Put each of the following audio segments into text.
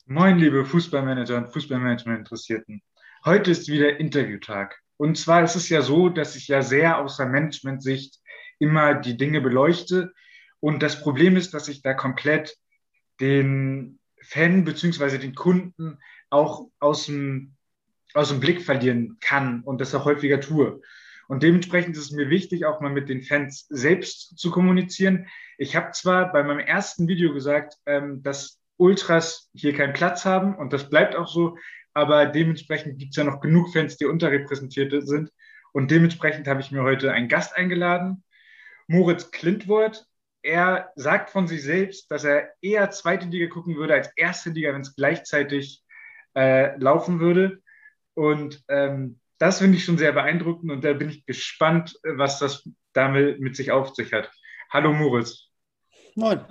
Moin, liebe Fußballmanager und Fußballmanagement-Interessierten. Heute ist wieder Interviewtag. Und zwar ist es ja so, dass ich ja sehr aus der Management-Sicht immer die Dinge beleuchte. Und das Problem ist, dass ich da komplett den Fan beziehungsweise den Kunden auch aus dem Blick verlieren kann und das auch häufiger tue. Und dementsprechend ist es mir wichtig, auch mal mit den Fans selbst zu kommunizieren. Ich habe zwar bei meinem ersten Video gesagt, dass Ultras hier keinen Platz haben und das bleibt auch so, aber dementsprechend gibt es ja noch genug Fans, die unterrepräsentiert sind. Und dementsprechend habe ich mir heute einen Gast eingeladen, Moritz Klintwort. Er sagt von sich selbst, dass er eher zweite Liga gucken würde als erste Liga, wenn es gleichzeitig laufen würde. Und das finde ich schon sehr beeindruckend und da bin ich gespannt, was das damit mit sich auf sich hat. Hallo Moritz. Moin.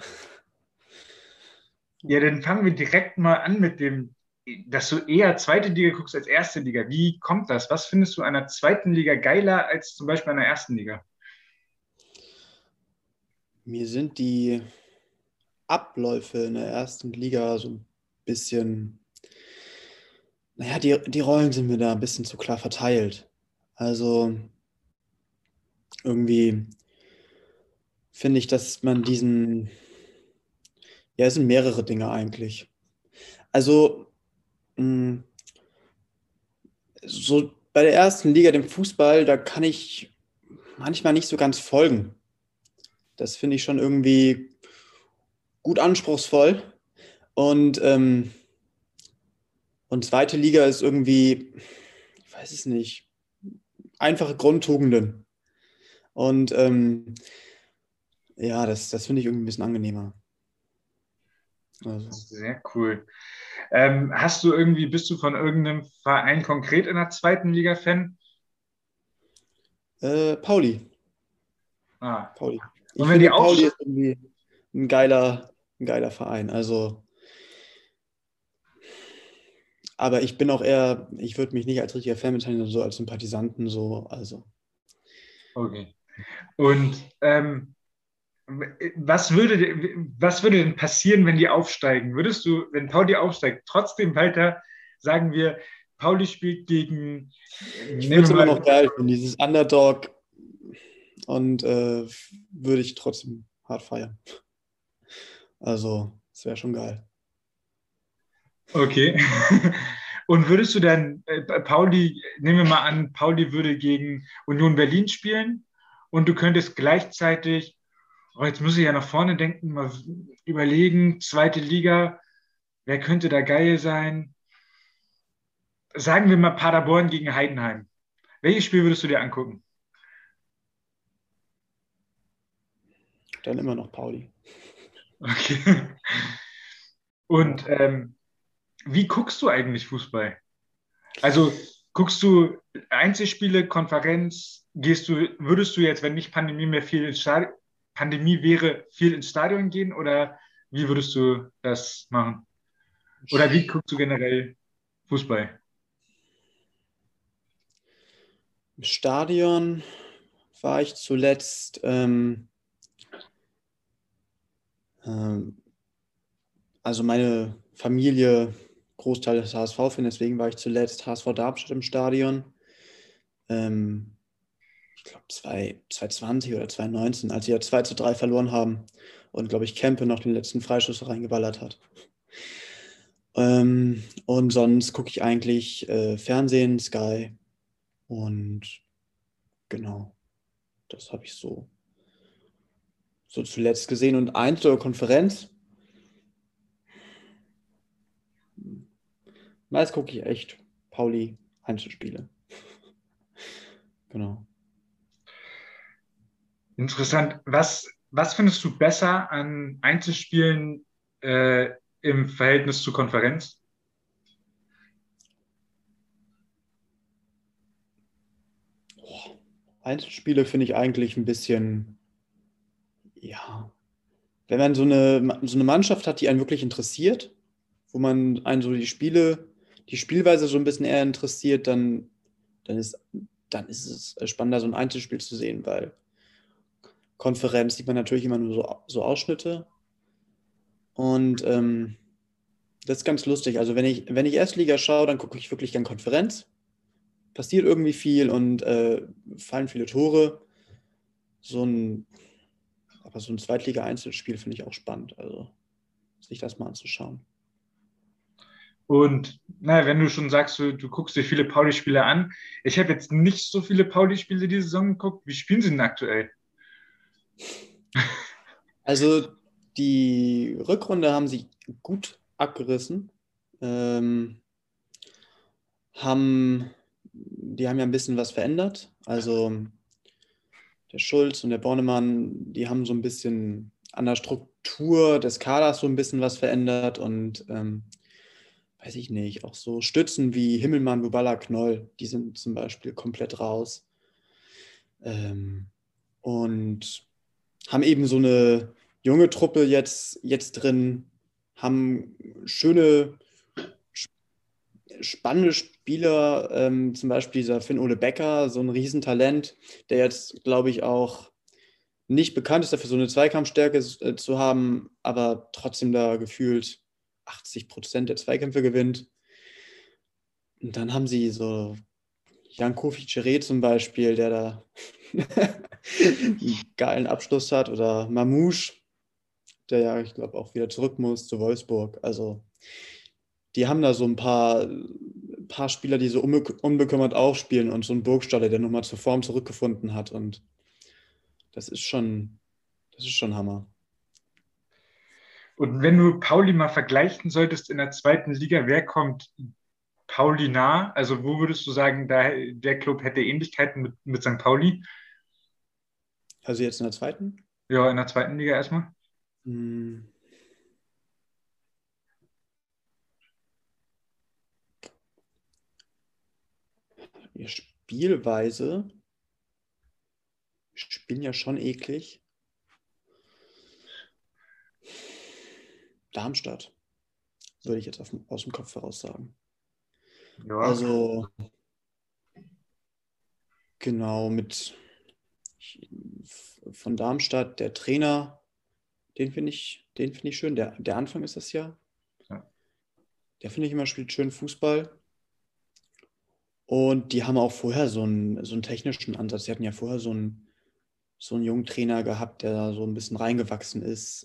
Ja, dann fangen wir direkt mal an mit dem, dass du eher zweite Liga guckst als erste Liga. Wie kommt das? Was findest du an der zweiten Liga geiler als zum Beispiel an der ersten Liga? Mir sind die Abläufe in der ersten Liga so ein bisschen, naja, die Rollen sind mir da ein bisschen zu klar verteilt. Also irgendwie finde ich, dass man ja, es sind mehrere Dinge eigentlich. Also mh, so bei der ersten Liga, dem Fußball, da kann ich manchmal nicht so ganz folgen. Das finde ich schon irgendwie gut anspruchsvoll. Und, ähm, und zweite Liga ist irgendwie, ich weiß es nicht, einfache Grundtugenden. Und ja, das finde ich irgendwie ein bisschen angenehmer. Also, Sehr cool. Bist du von irgendeinem Verein konkret in der zweiten Liga Fan? Pauli. Ah. Pauli. Und Ich wenn die finde, Pauli aufsteigen, ist irgendwie ein geiler Verein. Also, aber ich bin auch eher, ich würde mich nicht als richtiger Fan bezeichnen, sondern so als Sympathisanten so. Also, okay. Und was würde denn passieren, wenn die aufsteigen? Würdest du, wenn Pauli aufsteigt, trotzdem weiter, sagen wir, Pauli spielt gegen, ich würde nehmen es wir immer noch mal, geil finden, dieses Underdog und würde ich trotzdem hart feiern. Also, das wäre schon geil. okay. Und würdest du dann, Pauli, nehmen wir mal an, Pauli würde gegen Union Berlin spielen und du könntest gleichzeitig, oh, jetzt muss ich ja nach vorne denken, mal überlegen, zweite Liga, wer könnte da geil sein? Sagen wir mal Paderborn gegen Heidenheim. Welches Spiel würdest du dir angucken? Dann immer noch Pauli. Okay. Und Ja. wie guckst du eigentlich Fußball? Also guckst du Einzelspiele, Konferenz, würdest du jetzt, wenn nicht Pandemie mehr viel ins Stadion, Pandemie wäre, viel ins Stadion gehen oder wie würdest du das machen? Oder wie guckst du generell Fußball? Im Stadion war ich zuletzt, ähm, also meine Familie, Großteil des HSV-Fan, deswegen war ich zuletzt HSV Darmstadt im Stadion. Ähm, Ich glaube 2020 oder 2019, als sie ja 2:3 verloren haben und, glaube ich, Kempe noch den letzten Freischuss reingeballert hat. Und sonst gucke ich eigentlich Fernsehen, Sky und genau, das habe ich so zuletzt gesehen. Und Einzel- oder Konferenz, meist gucke ich echt Pauli Einzelspiele. Genau. Interessant. Was findest du besser an Einzelspielen äh, im Verhältnis zur Konferenz? Einzelspiele finde ich eigentlich ein bisschen, ja, wenn man so eine Mannschaft hat, die einen wirklich interessiert, wo man einen so die Spielweise so ein bisschen eher interessiert, dann ist, dann ist es spannender, so ein Einzelspiel zu sehen, weil Konferenz sieht man natürlich immer nur so Ausschnitte und Das ist ganz lustig. Also wenn ich Erstliga schaue, dann gucke ich wirklich gern Konferenz. Passiert irgendwie viel und fallen viele Tore. So ein, aber so ein Zweitliga-Einzelspiel finde ich auch spannend. Also sich das mal anzuschauen. Und naja, wenn du schon sagst, du guckst dir viele Pauli-Spiele an. Ich habe jetzt nicht so viele Pauli-Spiele diese Saison geguckt. Wie spielen sie denn aktuell? Also die Rückrunde haben sie gut abgerissen. Ähm, die haben ja ein bisschen was verändert. Also der Schulz und der Bornemann, die haben so ein bisschen an der Struktur des Kaders so ein bisschen was verändert und weiß ich nicht, auch so Stützen wie Himmelmann, Bubala, Knoll, die sind zum Beispiel komplett raus. Ähm, und haben eben so eine junge Truppe jetzt drin, haben schöne, spannende Spieler, zum Beispiel dieser Finn-Ole Becker, so ein Riesentalent, der jetzt, glaube ich, auch nicht bekannt ist dafür, so eine Zweikampfstärke zu haben, aber trotzdem da gefühlt 80% der Zweikämpfe gewinnt. Und dann haben sie so Jan Kofi Cheré zum Beispiel, der da einen geilen Abschluss hat, oder Mamouche, der ja, ich glaube, auch wieder zurück muss zu Wolfsburg. Also die haben da so ein paar Spieler, die so unbekümmert aufspielen und so ein Burgstaller, der nochmal zur Form zurückgefunden hat. Und das ist schon, das ist schon Hammer. Und wenn du Pauli mal vergleichen solltest in der zweiten Liga, wer kommt Pauli nah? Also wo würdest du sagen, der Club hätte Ähnlichkeiten mit St. Pauli? Also jetzt in der zweiten? Ja, in der zweiten Liga erstmal. Hm, die Spielweise spielen ja schon eklig. Darmstadt, würde ich jetzt aus dem Kopf heraus sagen. Ja. Also genau, von Darmstadt, der Trainer, den finde ich schön. Der Anfang ist das ja. Ja. Der finde ich immer spielt schön Fußball. Und die haben auch vorher so einen technischen Ansatz. Die hatten ja vorher so einen jungen Trainer gehabt, der da so ein bisschen reingewachsen ist.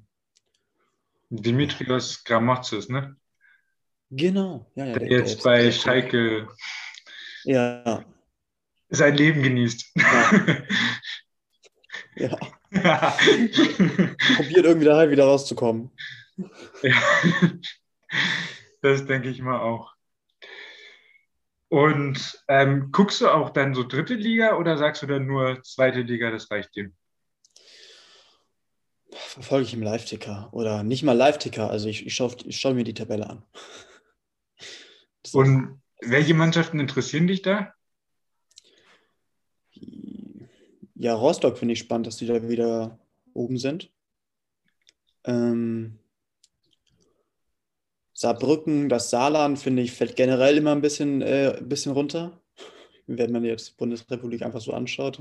Ja, Dimitrios Gramotzes, ne? genau. Ja, ja, Der der jetzt jetzt bei der Trainer. Schalke Ja, sein Leben genießt. ja, ja. Ja. Probiert irgendwie da wieder rauszukommen. Ja. Das denke ich mal auch. Und guckst du auch dann so dritte Liga oder sagst du dann nur zweite Liga, das reicht dir? Verfolge ich im Live-Ticker oder nicht mal Live-Ticker. Also ich schau mir die Tabelle an. So. Und welche Mannschaften interessieren dich da? Ja, Rostock finde ich spannend, dass die da wieder oben sind. Ähm, Saarbrücken, das Saarland, finde ich, fällt generell immer ein bisschen runter, wenn man jetzt die Bundesrepublik einfach so anschaut.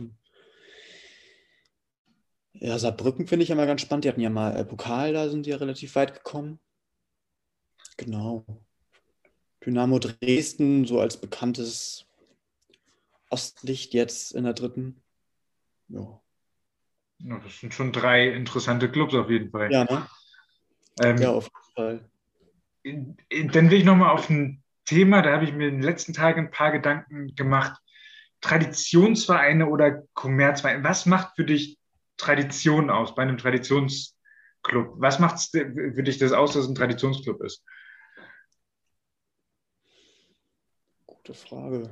Ja, Saarbrücken finde ich ja mal ganz spannend. Die hatten ja mal Pokal, da sind die ja relativ weit gekommen. Genau. Dynamo Dresden, so als bekanntes Ostlicht jetzt in der dritten. Ja, Ja, das sind schon drei interessante Clubs auf jeden Fall. ja, ne? Ja, Ähm, auf jeden Fall. dann will ich nochmal auf ein Thema, da habe ich mir in den letzten Tagen ein paar Gedanken gemacht. Traditionsvereine oder Kommerzvereine. Was macht für dich Tradition aus bei einem Traditionsclub? Was macht für dich das aus, dass es ein Traditionsclub ist? Gute Frage.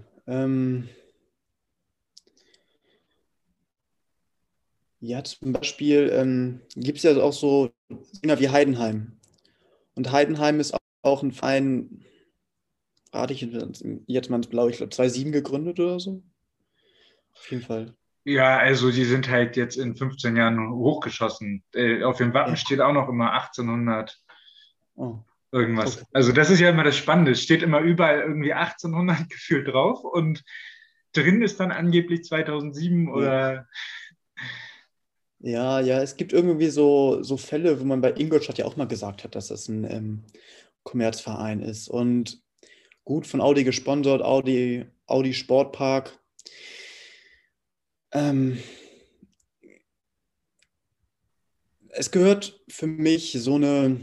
Ja, zum Beispiel gibt es ja auch so Dinger wie Heidenheim. Und Heidenheim ist auch ein Verein, rate ich jetzt mal, glaube ich, 2007 gegründet oder so. Auf jeden Fall. Ja, also die sind halt jetzt in 15 Jahren hochgeschossen. Auf dem Wappen Ja. steht auch noch immer 1800 Oh, irgendwas. okay. Also das ist ja immer das Spannende. Es steht immer überall irgendwie 1800 gefühlt drauf und drin ist dann angeblich 2007 Ja. oder Ja, ja, es gibt irgendwie so Fälle, wo man bei Ingolstadt ja auch mal gesagt hat, dass das ein Kommerzverein ist und gut von Audi gesponsert, Audi Sportpark. Es gehört für mich so eine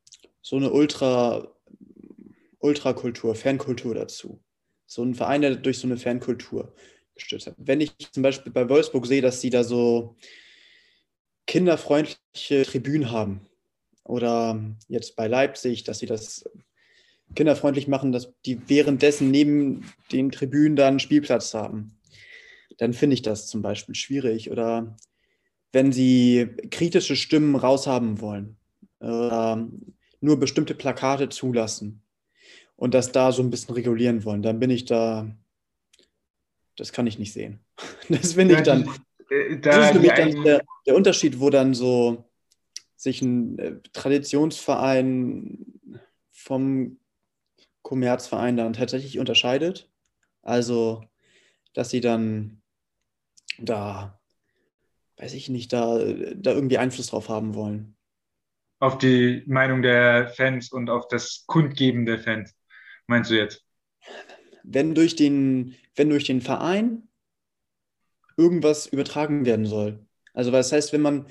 Ultrakultur, Fankultur dazu. So ein Verein, der durch so eine Fankultur gestützt hat. Wenn ich zum Beispiel bei Wolfsburg sehe, dass sie da so kinderfreundliche Tribünen haben oder jetzt bei Leipzig, dass sie das kinderfreundlich machen, dass die währenddessen neben den Tribünen dann einen Spielplatz haben, dann finde ich das zum Beispiel schwierig. Oder wenn sie kritische Stimmen raushaben wollen, nur bestimmte Plakate zulassen und das da so ein bisschen regulieren wollen, dann bin ich da, das kann ich nicht sehen. Das finde ich Ja, dann, das ist für mich dann der Unterschied, wo dann so sich ein Traditionsverein vom Kommerzverein dann tatsächlich unterscheidet. Also, dass sie dann da, weiß ich nicht, da irgendwie Einfluss drauf haben wollen. auf die Meinung der Fans und auf das Kundgeben der Fans, meinst du jetzt? Wenn durch den Verein irgendwas übertragen werden soll. Also, was heißt, wenn man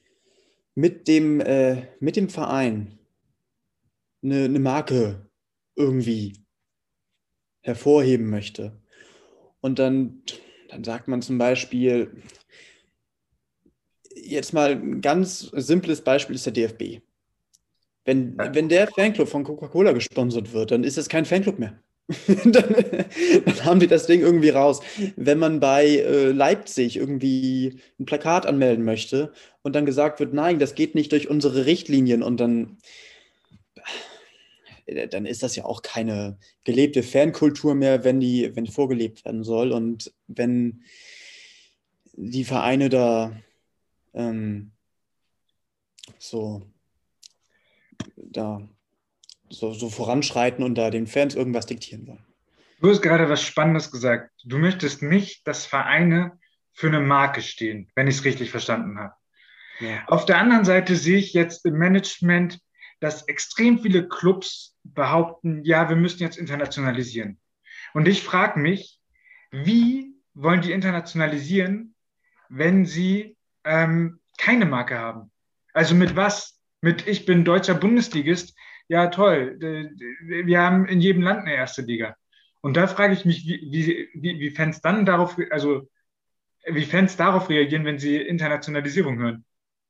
mit dem Verein eine Marke irgendwie hervorheben möchte. Und dann sagt man zum Beispiel, jetzt mal ein ganz simples Beispiel ist der DFB. Wenn der Fanclub von Coca-Cola gesponsert wird, dann ist es kein Fanclub mehr. dann haben die das Ding irgendwie raus. Wenn man bei Leipzig irgendwie ein Plakat anmelden möchte und dann gesagt wird, nein, das geht nicht durch unsere Richtlinien und dann ist das ja auch keine gelebte Fankultur mehr, wenn die vorgelebt werden soll. Und wenn die Vereine da so, so voranschreiten und da den Fans irgendwas diktieren wollen. Du hast gerade was Spannendes gesagt. Du möchtest nicht, dass Vereine für eine Marke stehen, wenn ich es richtig verstanden habe. Ja. Auf der anderen Seite sehe ich jetzt im Management, dass extrem viele Clubs behaupten, ja, wir müssen jetzt internationalisieren. Und ich frage mich, wie wollen die internationalisieren, wenn sie keine Marke haben? Also mit was? Mit ich bin deutscher Bundesligist. Ja, toll. Wir haben in jedem Land eine erste Liga. Und da frage ich mich, wie Fans dann darauf, also wie Fans darauf reagieren, wenn sie Internationalisierung hören.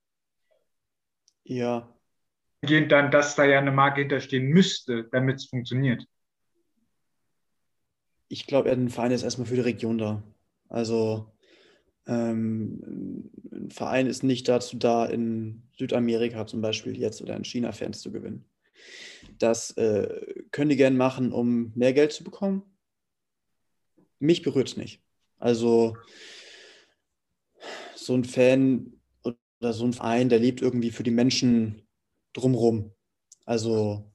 Ja, Gehend dann, dass da ja eine Marke hinterstehen müsste, damit es funktioniert. ich glaube, ein Verein ist erstmal für die Region da. Also ein Verein ist nicht dazu da, in Südamerika zum Beispiel jetzt oder in China Fans zu gewinnen. Das können die gerne machen, um mehr Geld zu bekommen. Mich berührt es nicht. Also so ein Fan oder so ein Verein, der lebt irgendwie für die Menschen drumherum. Also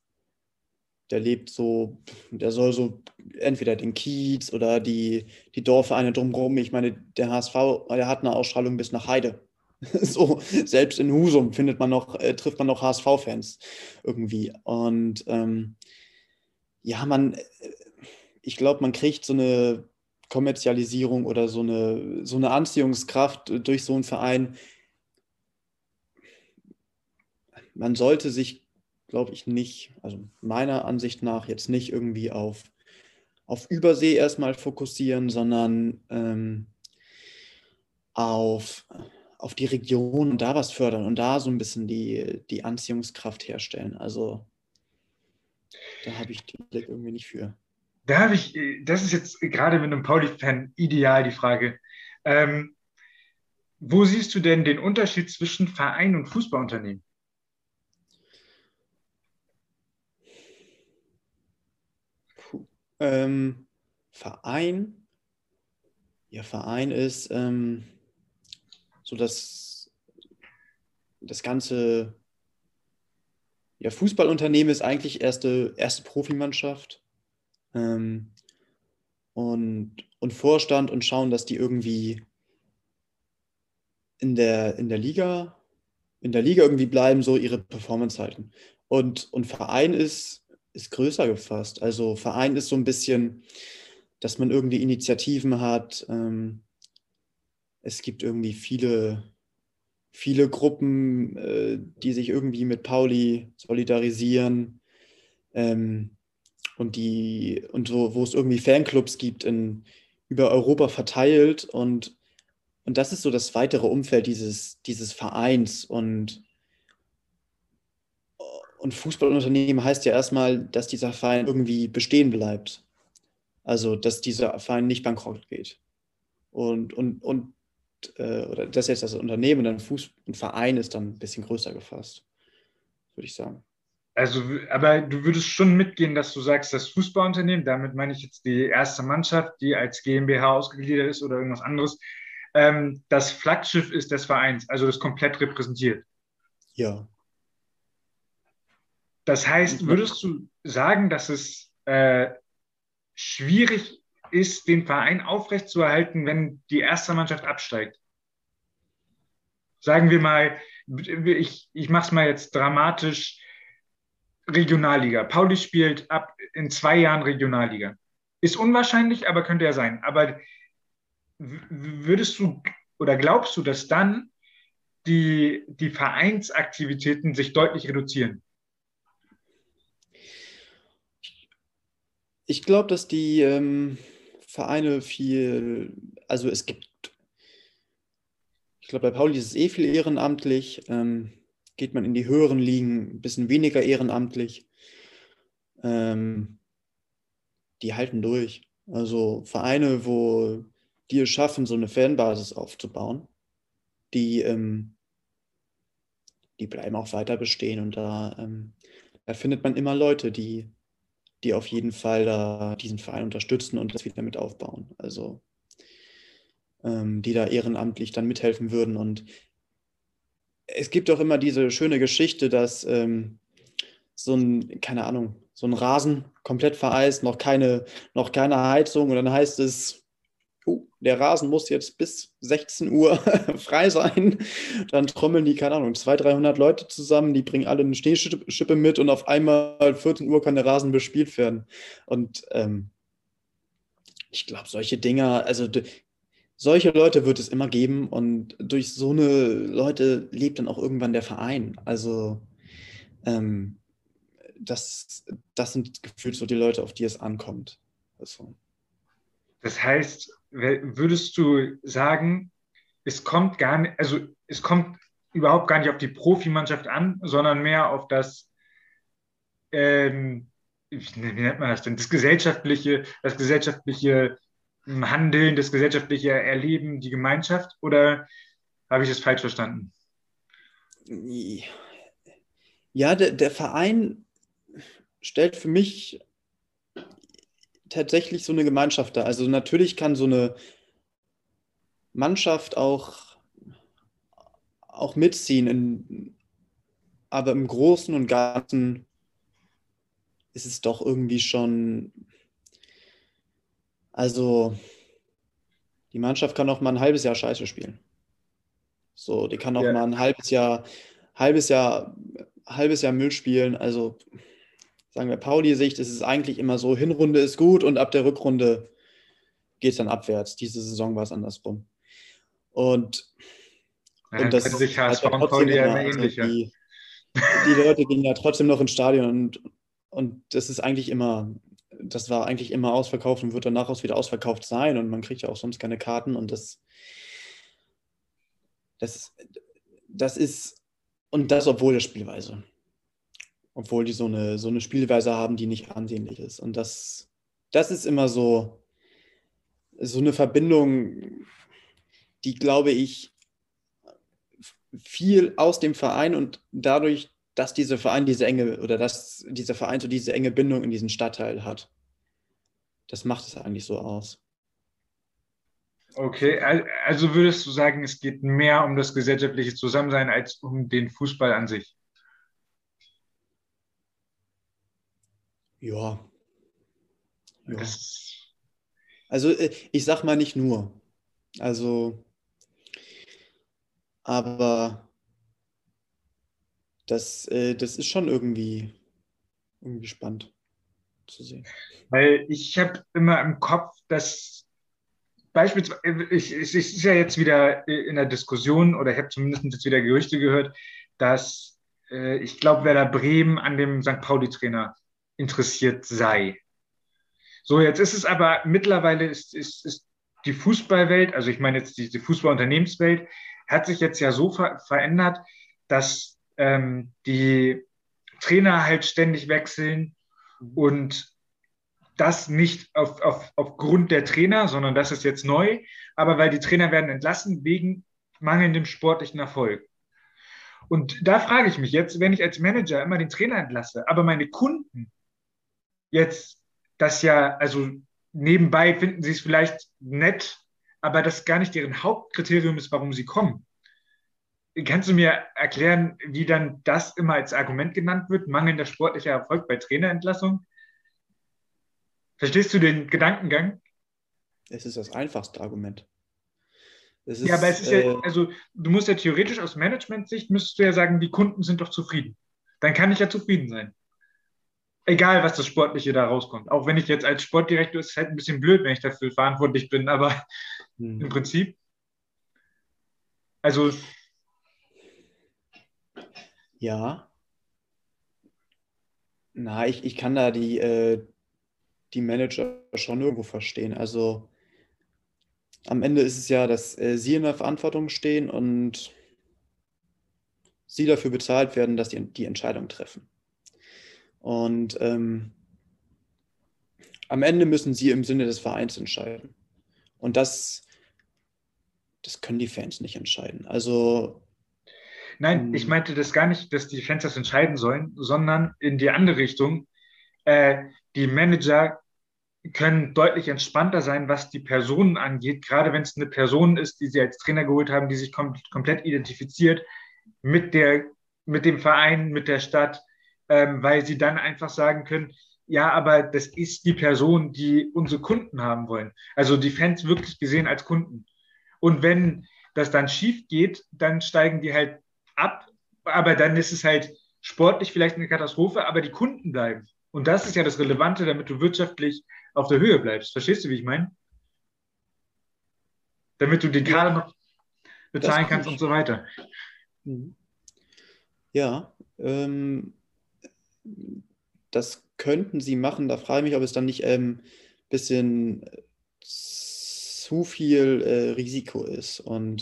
der soll so entweder den Kiez oder die Dorfvereine drumherum. Ich meine, der HSV, der hat eine Ausstrahlung bis nach Heide. So, selbst in Husum trifft man noch HSV-Fans irgendwie. Und ja, ich glaube, man kriegt so eine Kommerzialisierung oder so eine Anziehungskraft durch so einen Verein. Man sollte sich, glaube ich, nicht, also meiner Ansicht nach, jetzt nicht irgendwie auf Übersee erstmal fokussieren, sondern auf die Region und da was fördern und da so ein bisschen die Anziehungskraft herstellen. Also da habe ich den Blick irgendwie nicht für. Das ist jetzt gerade mit einem Pauli-Fan ideal die Frage. Ähm, Wo siehst du denn den Unterschied zwischen Verein und Fußballunternehmen? Puh. Verein, ja, Verein ist so das ganze, ja, Fußballunternehmen ist eigentlich erste Profimannschaft ähm, und Vorstand und schauen, dass die irgendwie in der Liga irgendwie bleiben, so ihre Performance halten. Und Verein ist ist größer gefasst. Also Verein ist so ein bisschen, dass man irgendwie Initiativen hat. Es gibt irgendwie viele Gruppen, die sich irgendwie mit Pauli solidarisieren. Ähm, und so, wo es irgendwie Fanclubs gibt über Europa verteilt und das ist so das weitere Umfeld dieses Vereins und Fußballunternehmen heißt ja erstmal, dass dieser Verein irgendwie bestehen bleibt. Also, dass dieser Verein nicht bankrott geht. Oder das jetzt das Unternehmen und dann ein Verein ist dann ein bisschen größer gefasst, würde ich sagen. Also, aber du würdest schon mitgehen, dass du sagst, das Fußballunternehmen, damit meine ich jetzt die erste Mannschaft, die als GmbH ausgegliedert ist oder irgendwas anderes, das Flaggschiff ist des Vereins, also das komplett repräsentiert. Ja. Das heißt, würdest du sagen, dass es schwierig ist, den Verein aufrechtzuerhalten, wenn die erste Mannschaft absteigt? Sagen wir mal, ich mache es mal jetzt dramatisch, Regionalliga. Pauli spielt ab in 2 Jahren Regionalliga. Ist unwahrscheinlich, aber könnte ja sein. Aber würdest du oder glaubst du, dass dann die Vereinsaktivitäten sich deutlich reduzieren? Ich glaube, dass die Vereine also ich glaube, bei Pauli ist es viel ehrenamtlich. Geht man in die höheren Ligen, ein bisschen weniger ehrenamtlich. Ähm, die halten durch. Also Vereine, die es schaffen, so eine Fanbasis aufzubauen, die, die bleiben auch weiter bestehen. Und da findet man immer Leute, die auf jeden Fall da diesen Verein unterstützen und das wieder mit aufbauen. Also die da ehrenamtlich dann mithelfen würden. Und es gibt auch immer diese schöne Geschichte, dass keine Ahnung, so ein Rasen komplett vereist, noch keine Heizung und dann heißt es, oh, der Rasen muss jetzt bis 16 Uhr frei sein. Dann trommeln die, keine Ahnung, 200, 300 Leute zusammen, die bringen alle eine Schneeschippe mit und auf einmal 14 Uhr kann der Rasen bespielt werden. Und ich glaube, solche Dinger, also solche Leute wird es immer geben und durch so eine Leute lebt dann auch irgendwann der Verein. Also ähm, das sind gefühlt so die Leute, auf die es ankommt. Also, Das heißt, würdest du sagen, es kommt gar nicht, also es kommt überhaupt gar nicht auf die Profimannschaft an, sondern mehr auf ähm, wie nennt man das denn, das gesellschaftliche Handeln, das gesellschaftliche Erleben, die Gemeinschaft? Oder habe ich es falsch verstanden? ja, der Verein stellt für mich tatsächlich so eine Gemeinschaft dar. Also natürlich kann so eine Mannschaft auch mitziehen, aber im Großen und Ganzen ist es doch irgendwie schon, also die Mannschaft kann auch mal ein halbes Jahr Scheiße spielen. So, die kann auch Ja, mal ein halbes Jahr, halbes Jahr Müll spielen. Also sagen wir Pauli-Sicht, ist es eigentlich immer so, Hinrunde ist gut und ab der Rückrunde geht es dann abwärts. Diese Saison war es andersrum. Und, na, und dann kennen das sich HSV bleibt ja und trotzdem Pauli ja immer immer. Also ähnlicher. die Leute gehen ja trotzdem noch ins Stadion und das war eigentlich immer ausverkauft und wird danach auch wieder ausverkauft sein und man kriegt ja auch sonst keine Karten und das, das ist, und das obwohl der Spielweise. Obwohl die so eine Spielweise haben, die nicht ansehnlich ist. Und das ist immer so eine Verbindung, die, glaube ich, viel aus dem Verein und dadurch, dass dieser Verein diese enge oder dass dieser Verein so diese enge Bindung in diesen Stadtteil hat. Das macht es eigentlich so aus. Okay, also würdest du sagen, es geht mehr um das gesellschaftliche Zusammensein als um den Fußball an sich? Ja, ja. Das, Also ich sag mal nicht nur. Also, aber das ist schon irgendwie spannend. zu sehen. Weil ich habe immer im Kopf, dass beispielsweise, es ist ja jetzt wieder in der Diskussion oder ich habe zumindest jetzt wieder Gerüchte gehört, dass ich glaube, Werder Bremen an dem St. Pauli-Trainer interessiert sei. So, jetzt ist es aber mittlerweile ist die Fußballwelt, also ich meine jetzt die Fußballunternehmenswelt, hat sich jetzt ja so verändert, dass die Trainer halt ständig wechseln und das nicht aufgrund der Trainer, sondern das ist jetzt neu, aber weil die Trainer werden entlassen wegen mangelndem sportlichen Erfolg. Und da frage ich mich jetzt, wenn ich als Manager immer den Trainer entlasse, aber meine Kunden jetzt das ja, also nebenbei finden sie es vielleicht nett, aber das gar nicht deren Hauptkriterium ist, warum sie kommen. Kannst du mir erklären, wie dann das immer als Argument genannt wird, mangelnder sportlicher Erfolg bei Trainerentlassung? Verstehst du den Gedankengang? Es ist das einfachste Argument. Es Ja, aber ist, es ist ja, also du musst ja theoretisch aus Management-Sicht, müsstest du ja sagen, die Kunden sind doch zufrieden. Dann kann ich ja zufrieden sein. Egal, was das Sportliche da rauskommt. Auch wenn ich jetzt als Sportdirektor, ist es halt ein bisschen blöd, wenn ich dafür verantwortlich bin, aber im Prinzip, also ja, na, ich kann da die Manager schon irgendwo verstehen. Also am Ende ist es ja, dass sie in der Verantwortung stehen und sie dafür bezahlt werden, dass die Entscheidung treffen. Und am Ende müssen sie im Sinne des Vereins entscheiden. Und das können die Fans nicht entscheiden. Also nein, ich meinte das gar nicht, dass die Fans das entscheiden sollen, sondern in die andere Richtung. Die Manager können deutlich entspannter sein, was die Personen angeht, gerade wenn es eine Person ist, die sie als Trainer geholt haben, die sich komplett identifiziert mit mit dem Verein, mit der Stadt, weil sie dann einfach sagen können, ja, aber das ist die Person, die unsere Kunden haben wollen. Also die Fans wirklich gesehen als Kunden. Und wenn das dann schief geht, dann steigen die halt ab, aber dann ist es halt sportlich vielleicht eine Katastrophe, aber die Kunden bleiben. Und das ist ja das Relevante, damit du wirtschaftlich auf der Höhe bleibst. Verstehst du, wie ich meine? Damit du den ja, Kader noch das bezahlen kann kannst und ich. so weiter. Ja, das könnten sie machen. Da frage ich mich, ob es dann nicht ein bisschen zu viel Risiko ist. Und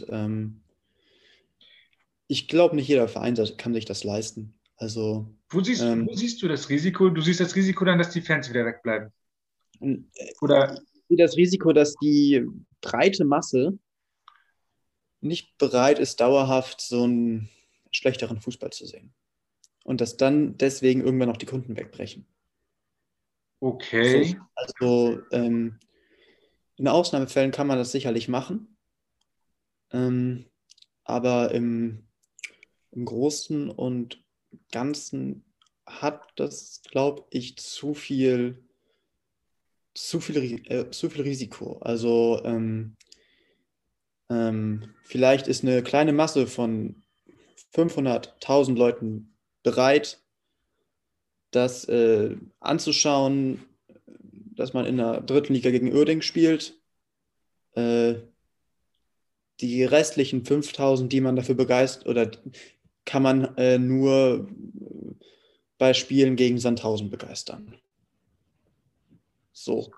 ich glaube, nicht jeder Verein kann sich das leisten. Also Wo siehst du das Risiko? Du siehst das Risiko dann, dass die Fans wieder wegbleiben. Oder? ich sehe das Risiko, dass die breite Masse nicht bereit ist, dauerhaft so einen schlechteren Fußball zu sehen. Und dass dann deswegen irgendwann auch die Kunden wegbrechen. So, Okay. also in Ausnahmefällen kann man das sicherlich machen. Aber im Großen und Ganzen hat das, glaube ich, zu viel Risiko. Also vielleicht ist eine kleine Masse von 500.000 Leuten bereit, das anzuschauen, dass man in der dritten Liga gegen Uerdingen spielt. Die restlichen 5.000, die man dafür begeistert, oder kann man nur bei Spielen gegen Sandhausen begeistern. So.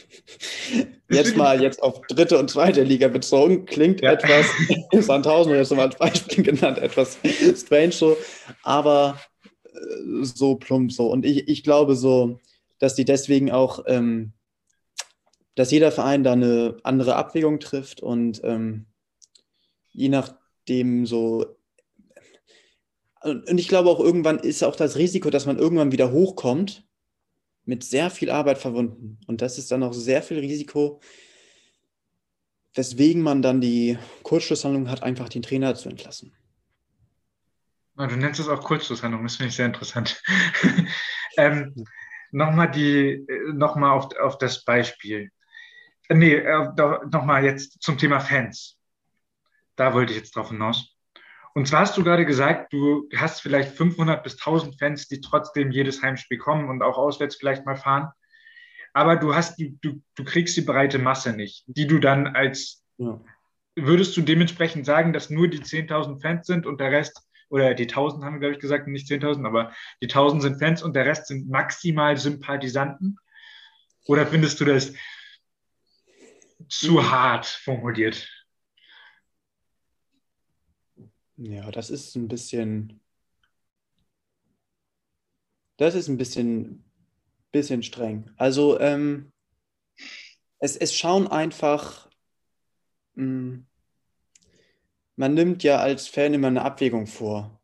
Jetzt auf dritte und zweite Liga bezogen, klingt etwas, Sandhausen jetzt nochmal als Beispiel genannt, etwas strange so, aber so plump so. Und ich glaube so, dass die deswegen auch, dass jeder Verein da eine andere Abwägung trifft und je nachdem so. Und ich glaube auch irgendwann ist auch das Risiko, dass man irgendwann wieder hochkommt, mit sehr viel Arbeit verbunden. Und das ist dann auch sehr viel Risiko, weswegen man dann die Kurzschlusshandlung hat, einfach den Trainer zu entlassen. Du nennst es auch Kurzschlusshandlung, das finde ich sehr interessant. Nochmal auf das Beispiel. Nee, nochmal jetzt zum Thema Fans. Da wollte ich jetzt drauf hinaus. Und zwar hast du gerade gesagt, du hast vielleicht 500 bis 1.000 Fans, die trotzdem jedes Heimspiel kommen und auch auswärts vielleicht mal fahren. aber du kriegst die breite Masse nicht, die du dann Ja. würdest du dementsprechend sagen, dass nur die 10.000 Fans sind und der Rest, oder die 1.000 haben wir, glaube ich, gesagt, nicht 10.000, aber die 1.000 sind Fans und der Rest sind maximal Sympathisanten? Oder findest du das zu Hm. hart formuliert? Ja, das ist ein bisschen streng. Also es schauen einfach, mh, man nimmt ja als Fan immer eine Abwägung vor.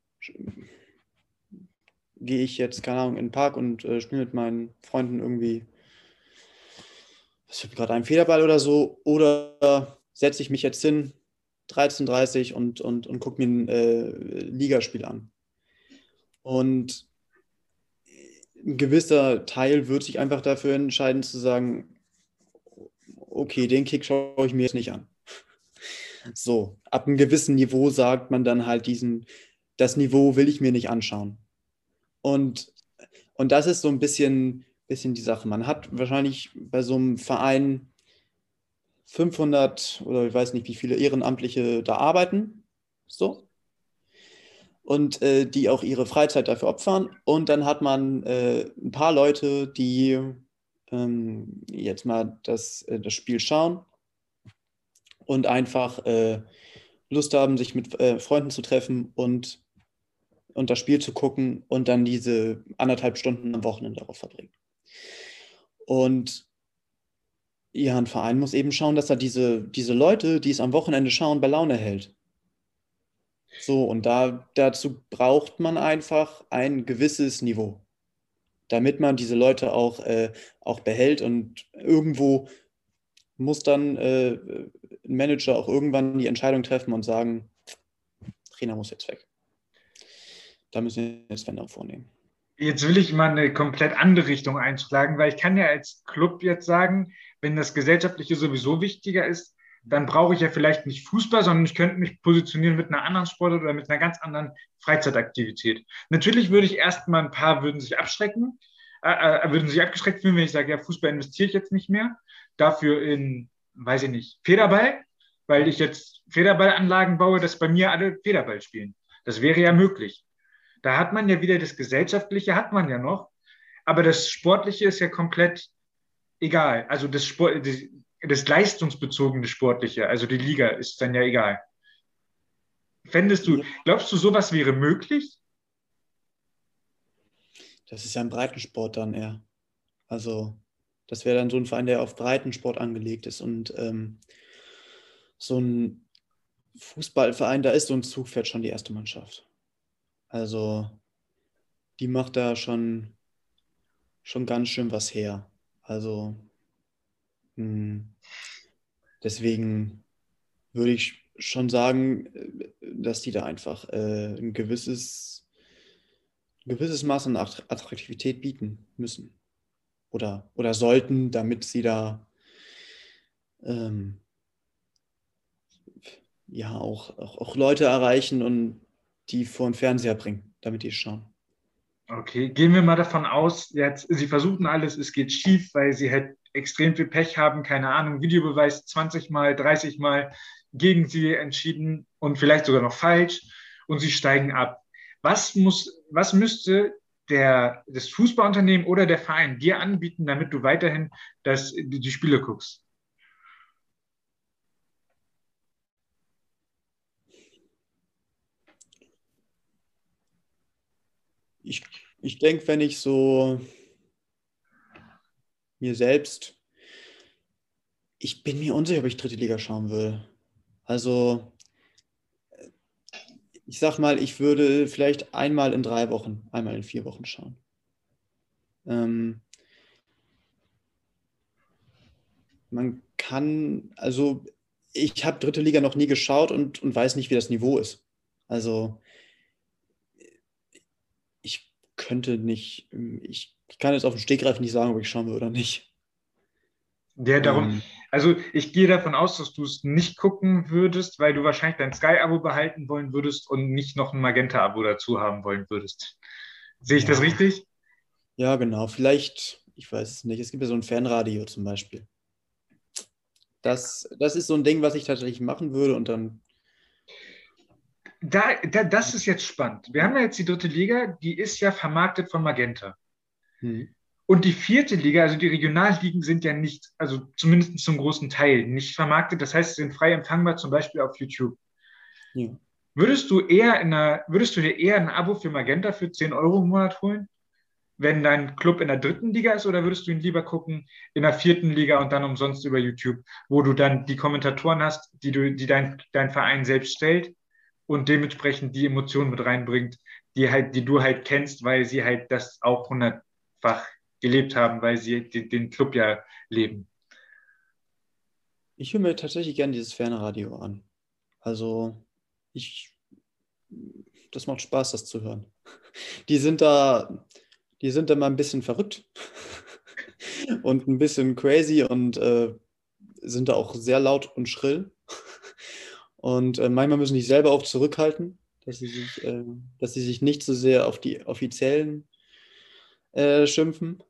Gehe ich jetzt, keine Ahnung, in den Park und spiele mit meinen Freunden irgendwie, ich habe gerade einen Federball oder so, oder setze ich mich jetzt hin, 13:30 und gucke mir ein Ligaspiel an. Und ein gewisser Teil wird sich einfach dafür entscheiden zu sagen, okay, den Kick schaue ich mir jetzt nicht an. So, ab einem gewissen Niveau sagt man dann halt das Niveau will ich mir nicht anschauen. Und, und das ist so ein bisschen die Sache. Man hat wahrscheinlich bei so einem Verein 500 oder ich weiß nicht, wie viele Ehrenamtliche da arbeiten. So. Und die auch ihre Freizeit dafür opfern. Und dann hat man ein paar Leute, die jetzt mal das Spiel schauen und einfach Lust haben, sich mit Freunden zu treffen und das Spiel zu gucken und dann diese 1,5 Stunden am Wochenende darauf verbringen. Und ja, ein Verein muss eben schauen, dass er diese Leute, die es am Wochenende schauen, bei Laune hält. So, und dazu braucht man einfach ein gewisses Niveau, damit man diese Leute auch behält. Und irgendwo muss dann ein Manager auch irgendwann die Entscheidung treffen und sagen, Trainer muss jetzt weg. Da müssen wir jetzt Veränderungen vornehmen. Jetzt will ich mal eine komplett andere Richtung einschlagen, weil ich kann ja als Club jetzt sagen, wenn das Gesellschaftliche sowieso wichtiger ist, dann brauche ich ja vielleicht nicht Fußball, sondern ich könnte mich positionieren mit einer anderen Sportart oder mit einer ganz anderen Freizeitaktivität. Natürlich würde ich erstmal ein paar würden sich abgeschreckt fühlen, wenn ich sage, ja, Fußball investiere ich jetzt nicht mehr. Dafür in, weiß ich nicht, Federball, weil ich jetzt Federballanlagen baue, dass bei mir alle Federball spielen. Das wäre ja möglich. Da hat man ja wieder das Gesellschaftliche, hat man ja noch, aber das Sportliche ist ja komplett egal. Also das leistungsbezogene Sportliche, also die Liga, ist dann ja egal. Ja, Glaubst du, sowas wäre möglich? das ist ja ein Breitensport dann eher. Also, das wäre dann so ein Verein, der auf Breitensport angelegt ist. Und so ein Fußballverein, da ist so ein Zugpferd schon die erste Mannschaft. Also, die macht da schon ganz schön was her. Also, mh, deswegen würde ich schon sagen, dass die da einfach ein gewisses Maß an Attraktivität bieten müssen oder sollten, damit sie da ähm, ja auch Leute erreichen und die vor den Fernseher bringen, damit die es schauen. Okay, gehen wir mal davon aus, jetzt, sie versuchen alles, es geht schief, weil sie halt extrem viel Pech haben, keine Ahnung, Videobeweis 20 Mal, 30 Mal gegen sie entschieden und vielleicht sogar noch falsch und sie steigen ab. Was müsste das Fußballunternehmen oder der Verein dir anbieten, damit du weiterhin die Spiele guckst? Ich, ich denke, wenn ich so mir selbst, ich bin mir unsicher, ob ich dritte Liga schauen will. Also, ich sag mal, ich würde vielleicht einmal in 3 Wochen, einmal in 4 Wochen schauen. Ähm, Man kann, also ich habe dritte Liga noch nie geschaut und weiß nicht, wie das Niveau ist. Also ich könnte nicht, ich kann jetzt auf den Stegreif nicht sagen, ob ich schauen will oder nicht. Der darum, Ähm, also ich gehe davon aus, dass du es nicht gucken würdest, weil du wahrscheinlich dein Sky-Abo behalten wollen würdest und nicht noch ein Magenta-Abo dazu haben wollen würdest. Sehe ich das ja, richtig? ja, genau. Vielleicht, ich weiß es nicht. Es gibt ja so ein Fernradio zum Beispiel. Das ist so ein Ding, was ich tatsächlich machen würde und dann. Das ist jetzt spannend. Wir haben ja jetzt die dritte Liga, die ist ja vermarktet von Magenta. Hm. Und die vierte Liga, also die Regionalligen, sind ja nicht, also zumindest zum großen Teil nicht vermarktet. Das heißt, sie sind frei empfangbar, zum Beispiel auf YouTube. Ja. Würdest du dir eher ein Abo für Magenta für 10 Euro im Monat holen, wenn dein Club in der dritten Liga ist, oder würdest du ihn lieber gucken in der vierten Liga und dann umsonst über YouTube, wo du dann die Kommentatoren hast, die dein Verein selbst stellt und dementsprechend die Emotionen mit reinbringt, die du halt kennst, weil sie halt das auch hundertfach gelebt haben, weil sie den Club ja leben. Ich höre mir tatsächlich gerne dieses Fernradio an. Also, ich, das macht Spaß, das zu hören. Die sind da, die sind da mal ein bisschen verrückt und ein bisschen crazy und sind da auch sehr laut und schrill. Und manchmal müssen die selber auch zurückhalten, dass sie sich nicht so sehr auf die Offiziellen schimpfen.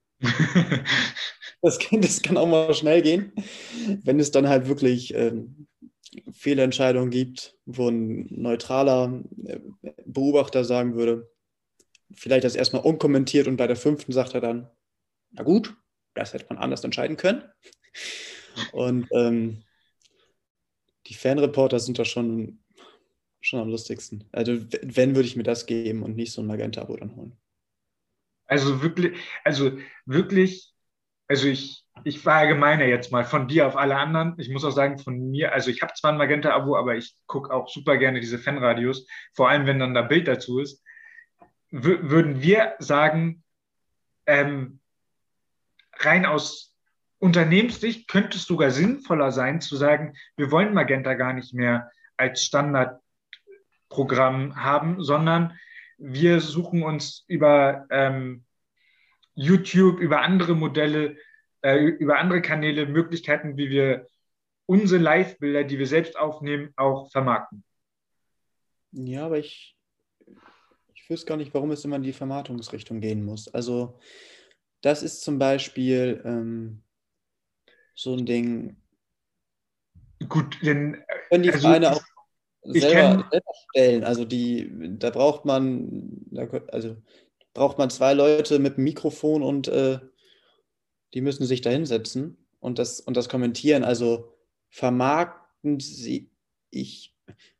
Das kann auch mal schnell gehen, wenn es dann halt wirklich Fehlentscheidungen gibt, wo ein neutraler Beobachter sagen würde, vielleicht das erstmal unkommentiert und bei der fünften sagt er dann, na gut, das hätte man anders entscheiden können. Und die Fanreporter sind da schon am lustigsten. Also wenn, würde ich mir das geben und nicht so ein Magenta-Abo dann holen. Also wirklich, also wirklich, also ich verallgemeine jetzt mal von dir auf alle anderen. Ich muss auch sagen, von mir, also ich habe zwar ein Magenta-Abo, aber ich gucke auch super gerne diese Fanradios, vor allem wenn dann da Bild dazu ist. Würden wir sagen, ähm, rein aus Unternehmenssicht könnte es sogar sinnvoller sein, zu sagen, wir wollen Magenta gar nicht mehr als Standardprogramm haben, sondern wir suchen uns über YouTube, über andere Modelle, über andere Kanäle Möglichkeiten, wie wir unsere Live-Bilder, die wir selbst aufnehmen, auch vermarkten. Ja, aber ich wüsste gar nicht, warum es immer in die Vermarktungsrichtung gehen muss. Also das ist zum Beispiel so ein Ding, Gut, denn können die also Vereine auch ich kenne selber stellen. Also also braucht man zwei Leute mit einem Mikrofon und die müssen sich da hinsetzen und das kommentieren. Also vermarkten sie, ich,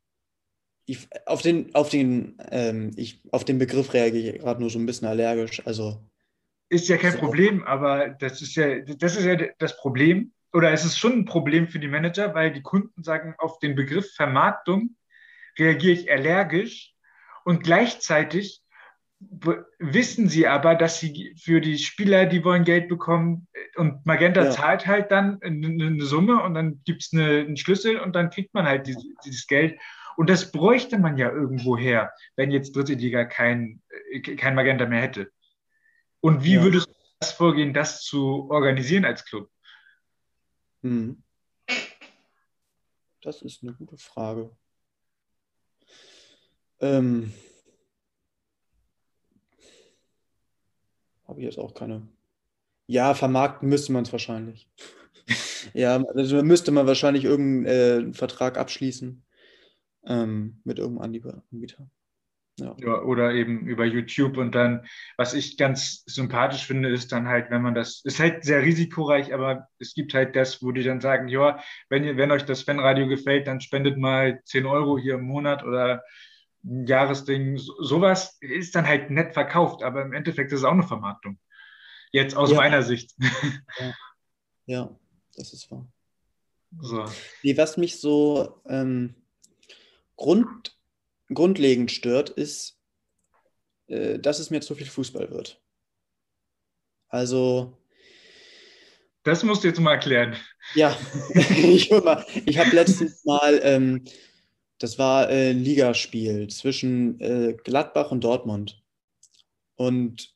auf den Begriff reagiere ich gerade nur so ein bisschen allergisch. Also ist ja kein so, Problem, aber das ist ja das Problem. Oder es ist schon ein Problem für die Manager, weil die Kunden sagen, auf den Begriff Vermarktung reagiere ich allergisch und gleichzeitig wissen sie aber, dass sie für die Spieler, die wollen Geld bekommen und Magenta ja, zahlt halt dann eine Summe und dann gibt es einen Schlüssel und dann kriegt man halt dieses Geld. Und das bräuchte man ja irgendwo her, wenn jetzt dritte Liga kein Magenta mehr hätte. Und wie ja. würdest du das vorgehen, das zu organisieren als Club? Hm. Das ist eine gute Frage. Ähm, Habe ich jetzt auch keine. Ja, vermarkten müsste man es wahrscheinlich. Ja, also müsste man wahrscheinlich irgendeinen Vertrag abschließen mit irgendeinem Anbieter. Ja. Ja, oder eben über YouTube und dann, was ich ganz sympathisch finde, ist dann halt, wenn man das, ist halt sehr risikoreich, aber es gibt halt das, wo die dann sagen, ja, wenn euch das Fanradio gefällt, dann spendet mal 10 Euro hier im Monat oder ein Jahresding. Sowas ist dann halt nett verkauft, aber im Endeffekt ist es auch eine Vermarktung. Jetzt aus Ja, meiner Sicht. ja, ja, das ist wahr. So. Nee, was mich so grund, grundlegend stört, ist, dass es mir zu viel Fußball wird. Also, Das musst du jetzt mal erklären. ja, ich habe letztens mal, das war ein Ligaspiel zwischen Gladbach und Dortmund. Und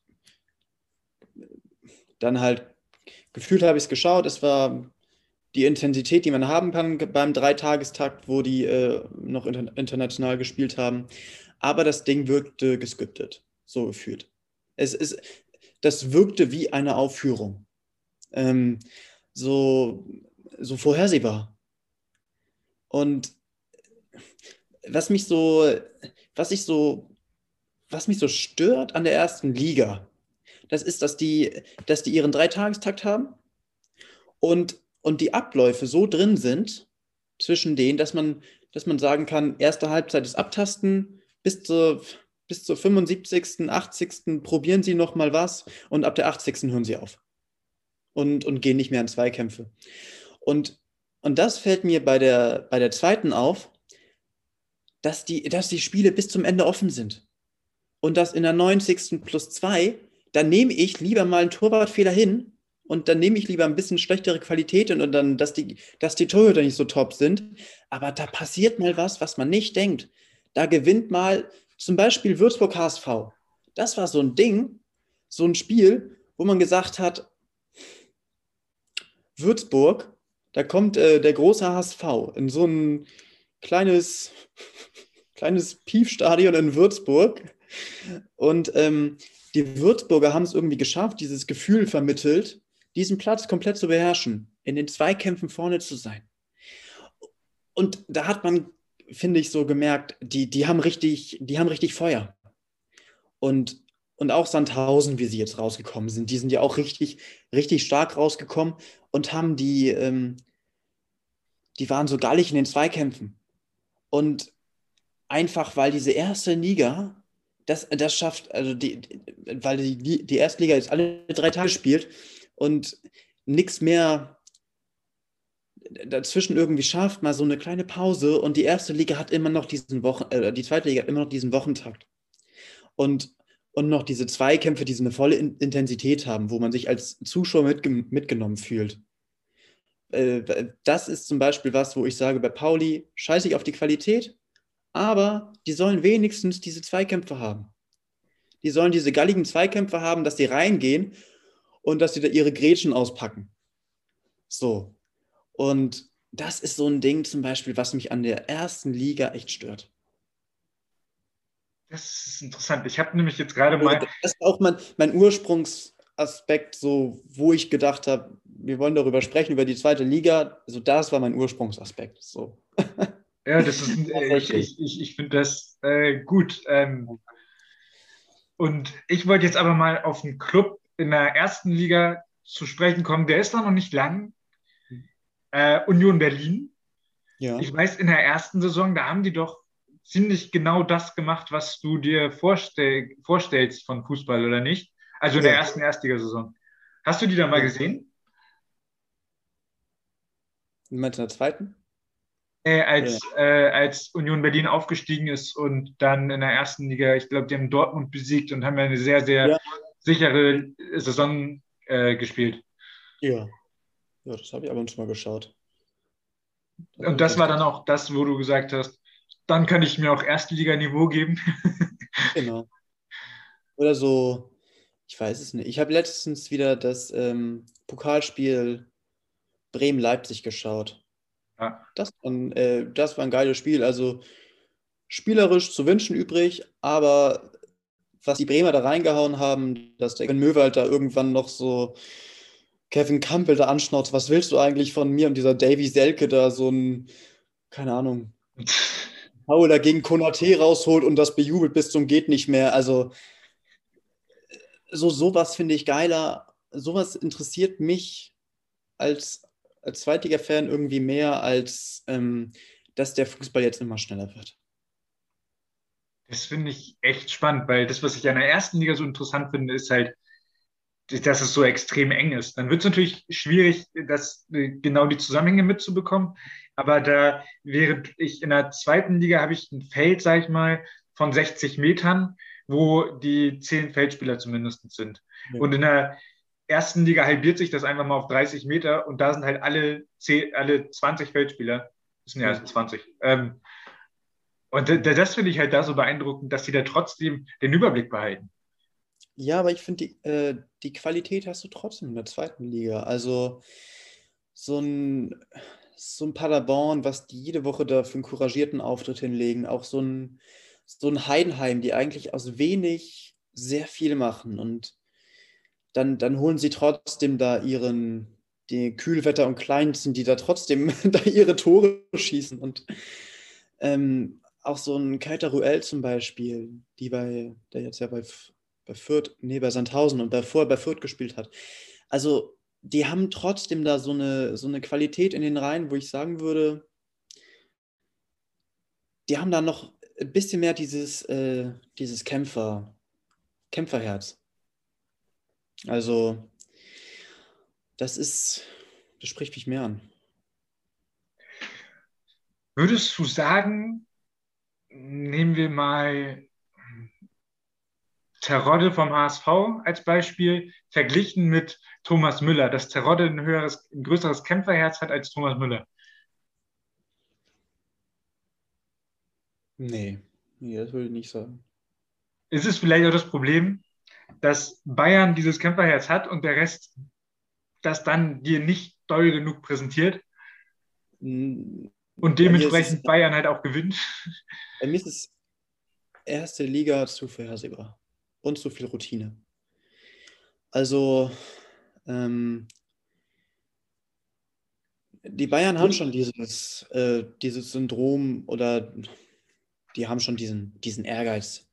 dann halt gefühlt habe ich es geschaut. Es war die Intensität, die man haben kann beim Dreitagestakt, wo die noch international gespielt haben. Aber das Ding wirkte gescriptet, so gefühlt. Das wirkte wie eine Aufführung. ähm, so, so vorhersehbar. Und was mich so, was ich so, was mich so stört an der ersten Liga, das ist, dass die ihren Dreitagestakt haben und die Abläufe so drin sind zwischen denen, dass man sagen kann, erste Halbzeit ist Abtasten, bis zur 75., 80. probieren sie nochmal was und ab der 80. hören sie auf und gehen nicht mehr in Zweikämpfe. Und, und das fällt mir bei der zweiten auf, dass die Spiele bis zum Ende offen sind. Und das in der 90. plus 2, dann nehme ich lieber mal einen Torwartfehler hin und dann nehme ich lieber ein bisschen schlechtere Qualität und dann, dass die Torhüter nicht so top sind. Aber da passiert mal was man nicht denkt. Da gewinnt mal zum Beispiel Würzburg HSV. Das war so ein Ding, so ein Spiel, wo man gesagt hat, Würzburg, da kommt der große HSV in so ein kleines, kleines Piefstadion in Würzburg. Und die Würzburger haben es irgendwie geschafft, dieses Gefühl vermittelt, diesen Platz komplett zu beherrschen, in den Zweikämpfen vorne zu sein. Und da hat man, finde ich, so gemerkt, die haben richtig Feuer. Und, und auch Sandhausen, wie sie jetzt rausgekommen sind, die sind ja auch richtig, richtig stark rausgekommen und die waren so gallig in den Zweikämpfen. Und einfach, weil diese erste Liga das schafft, also weil die erste Liga jetzt alle 3 Tage spielt und nichts mehr dazwischen irgendwie schafft, mal so eine kleine Pause und die erste Liga hat immer noch die zweite Liga hat immer noch diesen Wochentakt und, und noch diese Zweikämpfe, die so eine volle Intensität haben, wo man sich als Zuschauer mitgenommen fühlt. Das ist zum Beispiel was, wo ich sage, bei Pauli scheiße ich auf die Qualität, aber die sollen wenigstens diese Zweikämpfe haben. Die sollen diese galligen Zweikämpfe haben, dass die reingehen und dass sie da ihre Grätschen auspacken. So. Und das ist so ein Ding zum Beispiel, was mich an der ersten Liga echt stört. Das ist interessant. Ich habe nämlich jetzt gerade mal, Das ist auch mein Ursprungsaspekt, so, wo ich gedacht habe, wir wollen darüber sprechen, über die zweite Liga. Also das war mein Ursprungsaspekt. So. ja, das ist, Tatsächlich. ich finde das gut. Und ich wollte jetzt aber mal auf einen Club in der ersten Liga zu sprechen kommen. Der ist noch nicht lang. Union Berlin. Ja. Ich weiß, in der ersten Saison, da haben die doch ziemlich genau das gemacht, was du dir vorstellst von Fußball, oder nicht? Also in der Ja. ersten Erstligasaison. Hast du die da mal Ja. gesehen? Du meinst in der zweiten? Oder? Als Union Berlin aufgestiegen ist und dann in der ersten Liga, ich glaube, die haben Dortmund besiegt und haben eine sehr, sehr Ja. sichere Saison gespielt. Ja. Ja, das habe ich aber uns mal geschaut. Das habe Und ich das ganz war dann gut. auch das, wo du gesagt hast, dann kann ich mir auch Erstliganiveau geben. Genau. Oder so, ich weiß es nicht. Ich habe letztens wieder das Pokalspiel Bremen-Leipzig geschaut. Ja. Das war ein geiles Spiel. Also spielerisch zu wünschen übrig, aber was die Bremer da reingehauen haben, dass der Kevin Möwald da irgendwann noch so Kevin Campbell da anschnauzt, was willst du eigentlich von mir und dieser Davy Selke da so ein, keine Ahnung, Foul dagegen Konaté rausholt und das bejubelt bis zum geht nicht mehr. Also sowas finde ich geiler. Sowas interessiert mich als Zweitliga-Fan irgendwie mehr, als dass der Fußball jetzt immer schneller wird. Das finde ich echt spannend, weil das, was ich an der ersten Liga so interessant finde, ist halt, dass es so extrem eng ist. Dann wird es natürlich schwierig, genau die Zusammenhänge mitzubekommen. Aber da, während ich in der zweiten Liga habe ich ein Feld, sag ich mal, von 60 Metern, wo die 10 Feldspieler zumindest sind. Ja. Und in der ersten Liga halbiert sich das einfach mal auf 30 Meter und da sind halt alle 20 Feldspieler. Das sind ja Ja. also 20. Und das finde ich halt da so beeindruckend, dass sie da trotzdem den Überblick behalten. Ja, aber ich finde, die Qualität hast du trotzdem in der zweiten Liga. Also so ein, so ein Paderborn, was die jede Woche da für einen couragierten Auftritt hinlegen, auch so ein Heidenheim, die eigentlich aus wenig sehr viel machen. Und dann holen sie trotzdem da die Kühlwetter und Kleinsten, die da trotzdem da ihre Tore schießen. Und auch so ein Keita Ruel zum Beispiel, der jetzt ja bei Fürth, nee, bei Sandhausen und davor bei Fürth gespielt hat. Also, die haben trotzdem da so eine Qualität in den Reihen, wo ich sagen würde, die haben da noch ein bisschen mehr dieses Kämpferherz. Also, das spricht mich mehr an. Würdest du sagen, nehmen wir mal Terodde vom HSV als Beispiel, verglichen mit Thomas Müller, dass Terodde ein größeres Kämpferherz hat als Thomas Müller? Nee, nee, das würde ich nicht sagen. Ist es vielleicht auch das Problem, dass Bayern dieses Kämpferherz hat und der Rest das dann dir nicht doll genug präsentiert Mm, und Bei mir ist es, dementsprechend Bayern halt auch gewinnt? bei mir ist es erste Liga zu vorhersehbar und zu viel Routine. Also, ähm, die Bayern haben schon dieses Syndrom oder die haben schon diesen Ehrgeiz,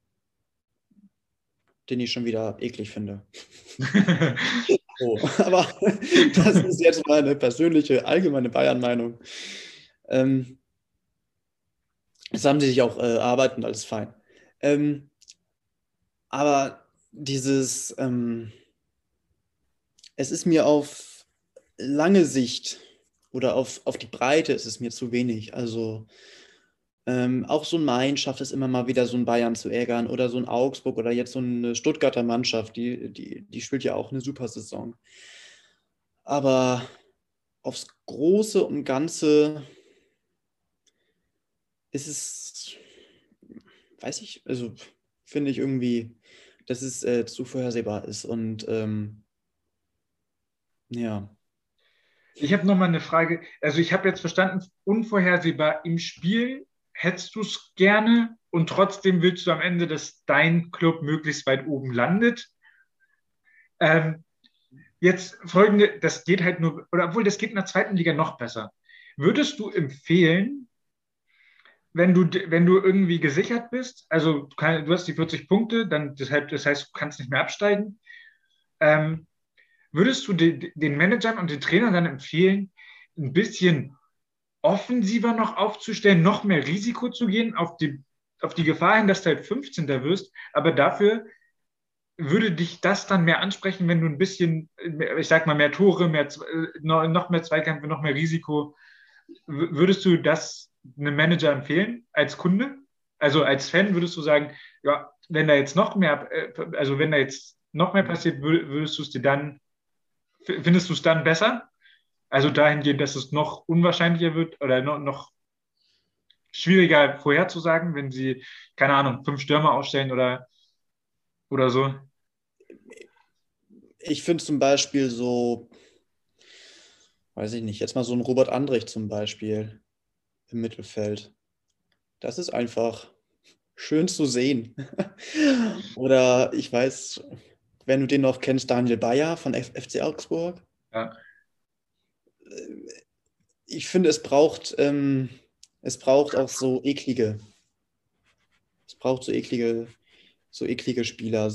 den ich schon wieder eklig finde. So, aber das ist jetzt meine persönliche, allgemeine Bayern-Meinung. Ähm, Das haben sie sich auch erarbeitet, alles fein. Ähm, aber es ist mir auf lange Sicht oder auf die Breite ist es mir zu wenig. Also auch so ein Main schafft es immer mal wieder, so ein Bayern zu ärgern oder so ein Augsburg oder jetzt so eine Stuttgarter Mannschaft, die spielt ja auch eine super Saison. Aber aufs Große und Ganze ist es, weiß ich, also finde ich irgendwie, dass es zu vorhersehbar ist. Und ja, Ich habe noch mal eine Frage. Also ich habe jetzt verstanden, unvorhersehbar im Spiel hättest du es gerne und trotzdem willst du am Ende, dass dein Club möglichst weit oben landet. Ähm, Jetzt folgende, das geht halt nur, oder obwohl das geht in der zweiten Liga noch besser. Würdest du empfehlen, wenn du irgendwie gesichert bist, also du hast die 40 Punkte, dann das heißt, du kannst nicht mehr absteigen, ähm, würdest du den Managern und den Trainern dann empfehlen, ein bisschen offensiver noch aufzustellen, noch mehr Risiko zu gehen, auf die Gefahr hin, dass du halt 15. wirst, aber dafür würde dich das dann mehr ansprechen, wenn du ein bisschen, ich sag mal, mehr Tore, noch mehr Zweikämpfe, noch mehr Risiko, würdest du das einem Manager empfehlen als Kunde? Also als Fan würdest du sagen, ja, wenn da jetzt noch mehr, also wenn da jetzt noch mehr passiert, würdest du es dir dann, findest du es dann besser? Also dahingehend, dass es noch unwahrscheinlicher wird oder noch schwieriger vorherzusagen, wenn sie, keine Ahnung, 5 Stürmer aufstellen oder so. ich finde zum Beispiel so, weiß ich nicht, jetzt mal so ein Robert Andrich zum Beispiel im Mittelfeld. Das ist einfach schön zu sehen. Oder ich weiß, wenn du den noch kennst, Daniel Bayer von FC Augsburg. Ja. Ich finde, es braucht auch es braucht so eklige Spieler,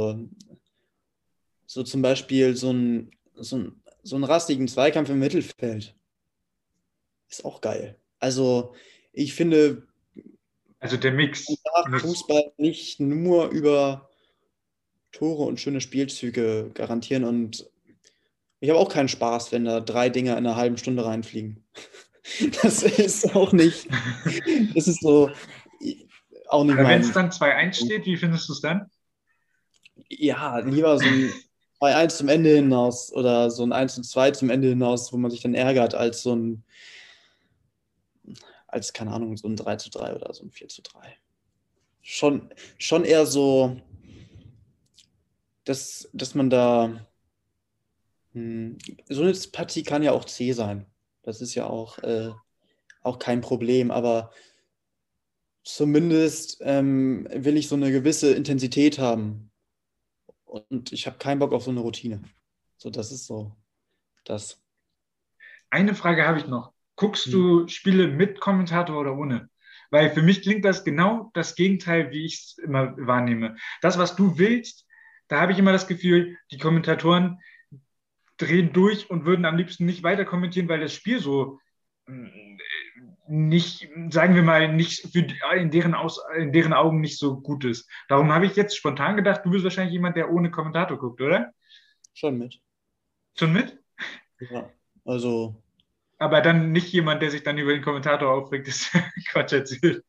so zum Beispiel so einen rastigen Zweikampf im Mittelfeld. Ist auch geil. Also, ich finde, Also der man Mix darf muss. Fußball nicht nur über Tore und schöne Spielzüge garantieren. Und ich habe auch keinen Spaß, wenn da 3 Dinger in einer halben Stunde reinfliegen. Das ist auch nicht, das ist so auch nicht Aber wenn es mein. dann 2-1 steht, wie findest du es dann? Ja, lieber so ein 2-1 zum Ende hinaus oder so ein 1:2 zum Ende hinaus, wo man sich dann ärgert, keine Ahnung, so ein 3:3 oder so ein 4:3. Schon eher so, dass man da, hm, so eine Partie kann ja auch zäh sein. Das ist ja auch kein Problem, aber zumindest will ich so eine gewisse Intensität haben. und ich habe keinen Bock auf so eine Routine. So, das ist so das. Eine Frage habe ich noch. Guckst Hm. du Spiele mit Kommentator oder ohne? Weil für mich klingt das genau das Gegenteil, wie ich es immer wahrnehme. Das, was du willst, da habe ich immer das Gefühl, die Kommentatoren drehen durch und würden am liebsten nicht weiter kommentieren, weil das Spiel so nicht, sagen wir mal, nicht für, in deren Augen nicht so gut ist. Darum habe ich jetzt spontan gedacht, du bist wahrscheinlich jemand, der ohne Kommentator guckt, oder? Schon mit. Schon mit? Ja. Also, Aber dann nicht jemand, der sich dann über den Kommentator aufregt, ist Quatsch erzählt.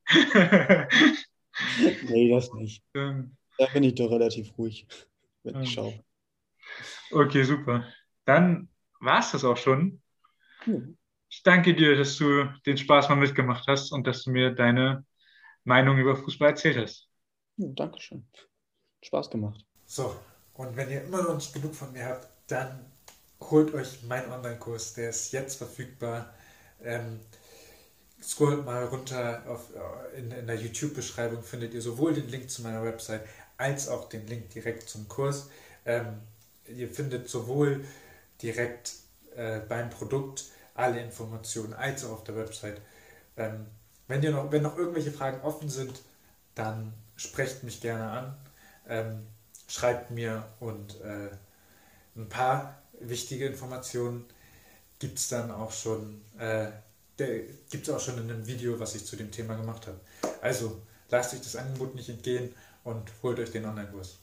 nee, das nicht. Ähm, Da bin ich doch relativ ruhig, wenn ich ähm, schaue. okay, super. Dann war es das auch schon. Hm. Ich danke dir, dass du den Spaß mal mitgemacht hast und dass du mir deine Meinung über Fußball erzählt hast. Ja, Dankeschön. Spaß gemacht. So, und wenn ihr immer noch nicht genug von mir habt, dann holt euch meinen Online-Kurs, der ist jetzt verfügbar. Ähm, Scrollt mal runter in der YouTube-Beschreibung, findet ihr sowohl den Link zu meiner Website als auch den Link direkt zum Kurs. Ihr findet sowohl direkt beim Produkt alle Informationen als auch auf der Website. Ähm, wenn noch irgendwelche Fragen offen sind, dann sprecht mich gerne an, schreibt mir und ein paar wichtige Informationen gibt es dann auch schon, gibt's auch schon in einem Video, was ich zu dem Thema gemacht habe. Also lasst euch das Angebot nicht entgehen und holt euch den Online-Kurs.